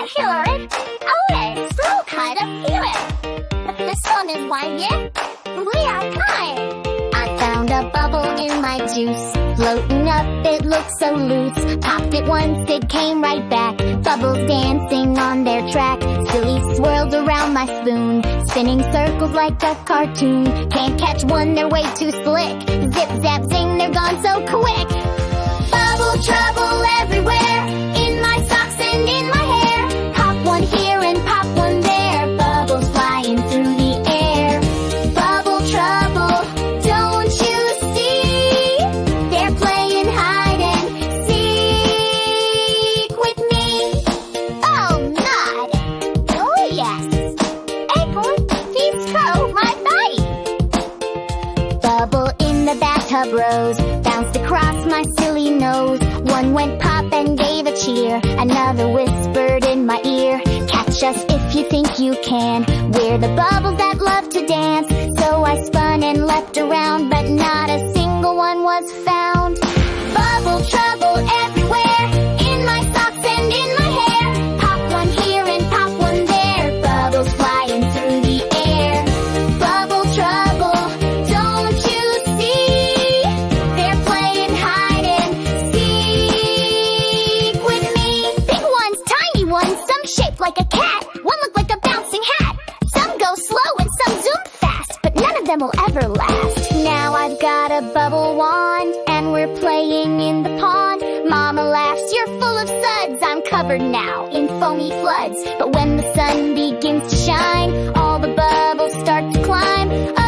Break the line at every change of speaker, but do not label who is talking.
hear it. Oh, it's so kind of hear it. But this one is one, yeah? We are kind. I found a bubble in my juice, floating up, it looked so loose. Popped it once, it came right back. Bubbles dancing on their track. Silly swirls around my spoon, spinning circles like a cartoon. Can't catch one, they're way too slick. Zip, zap, zing, they're gone so quick. Bubble trouble everywhere, in my socks and in my hair. Pop one here and pop one there, bubbles flying through the air. Bubble trouble, don't you see? They're playing hide and seek with me. Oh, nod. Oh, yes. Acorn, please throw my body. Bubble in the bathtub rose, bounced across my silly nose. One went pop and gave a cheer, another whispered in my ear, catch us if you think you can. We're the bubbles that love to dance. So I spun and leapt around, but not a single one was found. Bubble trouble everywhere, in my socks and in my hair. Pop one here and pop one there, bubbles flying through the air. Bubble trouble, don't you see? They're playing hide and seek with me. Big ones, tiny ones, some shaped like a cat. One looked like a bouncing hat. Some go slow and some zoom fast, but none of them will ever last. Now I've got a bubble wand, and we're playing in the pond. Mama laughs, you're full of suds. I'm covered now in foamy floods. But when the sun begins to shine, all the bubbles start to climb